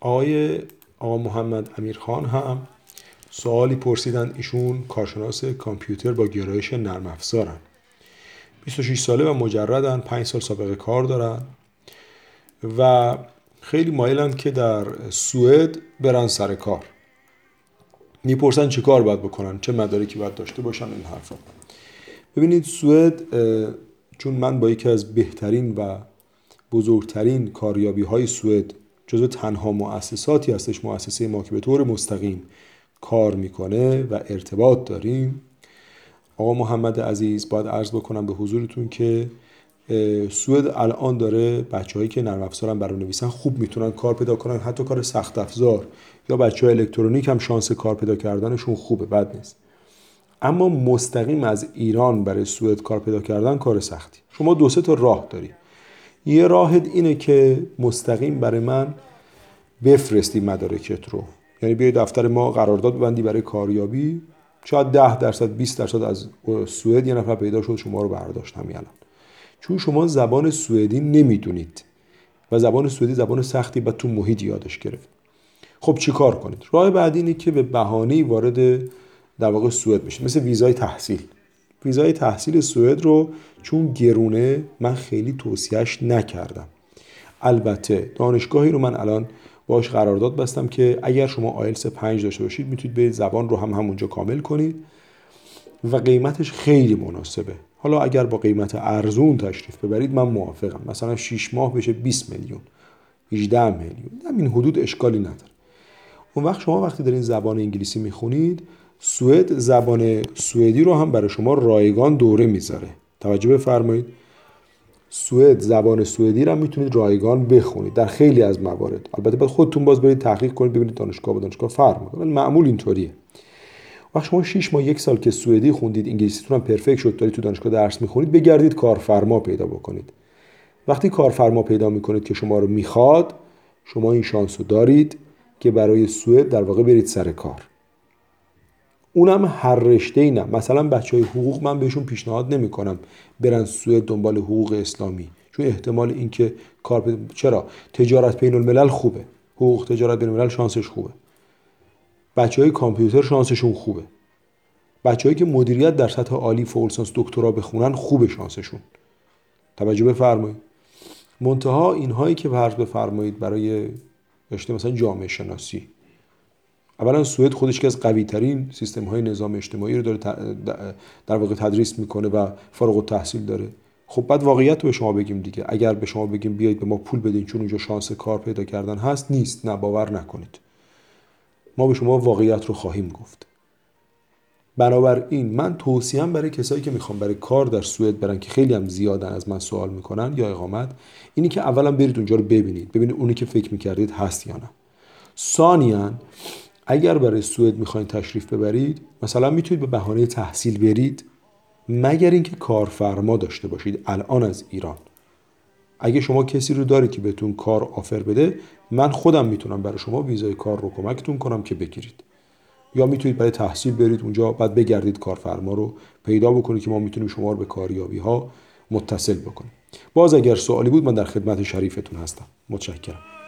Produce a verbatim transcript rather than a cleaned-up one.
آقای آقا محمد امیرخان هم سوالی پرسیدن. ایشون کارشناس کامپیوتر با گرایش نرم افزارن، بیست و شش ساله و مجردن، پنج سال سابقه کار دارن و خیلی مایلن که در سوئد برن سر کار. میپرسن چه کار باید بکنن، چه مدارکی باید داشته باشن، این حرفا. ببینید سوئد، چون من با یکی از بهترین و بزرگترین کاریابی های سوئد جزو تنها مؤسساتی هستش، مؤسسه ما که به طور مستقیم کار میکنه و ارتباط داریم، آقا محمد عزیز، باید عرض بکنم به حضورتون که سوئد الان داره بچه‌هایی که نرم افزارن برنامه‌نویسن خوب میتونن کار پیدا کنن، حتی کار سخت افزار یا بچه‌های الکترونیک هم شانس کار پیدا کردنشون خوبه، بد نیست. اما مستقیم از ایران برای سوئد کار پیدا کردن کار سختی. شما دو سه تا راه داری. یه راه اینه که مستقیم برای من بفرستی مدارکت رو، یعنی بیای دفتر ما قرارداد ببندی برای کاریابی، شاید ده درصد بیست درصد از سوئد یه نفر پیدا شد شما رو برداشت همین الان. چون شما زبان سوئدی نمیدونید و زبان سوئدی زبان سختی و تو محیط یادش گرفت. خب چی کار کنید؟ راه بعدی اینه که به بهانه‌ای وارد در واقع سوئد بشید، مثل ویزای تحصیل. ویزای تحصیل سوئد رو چون گرونه من خیلی توصیهش نکردم. البته دانشگاهی رو من الان باش قرارداد بستم که اگر شما آیلتس پنج داشته باشید میتونید به زبان رو هم همونجا کامل کنید و قیمتش خیلی مناسبه. حالا اگر با قیمت ارزون تشریف ببرید من موافقم، مثلا شش ماه بشه بیست میلیون، هجده میلیون، همین حدود اشکالی نداره. اون وقت شما وقتی دارین زبان انگلیسی میخونید، سوئد زبان سوئدی رو هم برای شما رایگان دوره میذاره. توجه بفرمایید، سوئد زبان سوئدی رو هم میتونید رایگان بخونید در خیلی از موارد. البته باید خودتون باز برید تحقیق کنید ببینید دانشگاه با دانشگاه فرق میکنه، ولی معمول اینطوریه. وقتی شما شش ماه یک سال که سوئدی خوندید، انگلیسیتون هم پرفکت شد، دارید تو دانشگاه درس میخونید، بگردید کارفرما پیدا بکنید. وقتی کارفرما پیدا میکنید که شما رو میخواد، شما این شانس رو دارید که برای سوئد در واقع برید سر کار. اونم هر رشته‌ای نه. مثلا بچهای حقوق من بهشون پیشنهاد نمیکنم برن سوئد دنبال حقوق اسلامی، چون احتمال اینکه کار بد... چرا تجارت بین الملل خوبه، حقوق تجارت بین الملل شانسش خوبه، بچهای کامپیوتر شانسشون خوبه، بچه‌هایی که مدیریت در سطح عالی فوق لیسانس دکترا بخونن خوبه شانسشون. توجه بفرمایید. منتها اینهایی که فرض بفرمایید برای رشته مثلا جامعه شناسی، اولا سوئد خودش که از قوی ترین سیستم های نظام اجتماعی رو داره در واقع تدریس میکنه و فارغ التحصیل داره. خب بعد واقعیت رو به شما بگیم دیگه، اگر به شما بگیم بیایید به ما پول بدین چون اونجا شانس کار پیدا کردن هست، نیست، نه، باور نکنید. ما به شما واقعیت رو خواهیم گفت. بنابراین من توصیهم برای کسایی که میخوان برای کار در سوئد برن که خیلی هم زیادن از من سوال میکنن یا اقامت، اینی که اولا برید اونجا رو ببینید، ببینید اونی که فکر میکردید هست یا نه. ثانیاً اگر برای سوئد میخواین تشریف ببرید، مثلا میتونید به بهانه تحصیل برید، مگر اینکه کارفرما داشته باشید الان از ایران. اگه شما کسی رو دارید که بهتون کار آفر بده، من خودم میتونم برای شما ویزای کار رو کمکتون کنم که بگیرید. یا میتونید برای تحصیل برید اونجا، بعد بگردید کارفرما رو پیدا بکنید که ما میتونیم شما رو به کاریابی ها متصل بکنیم. باز اگر سوالی بود من در خدمت شریفتون هستم. متشکرم.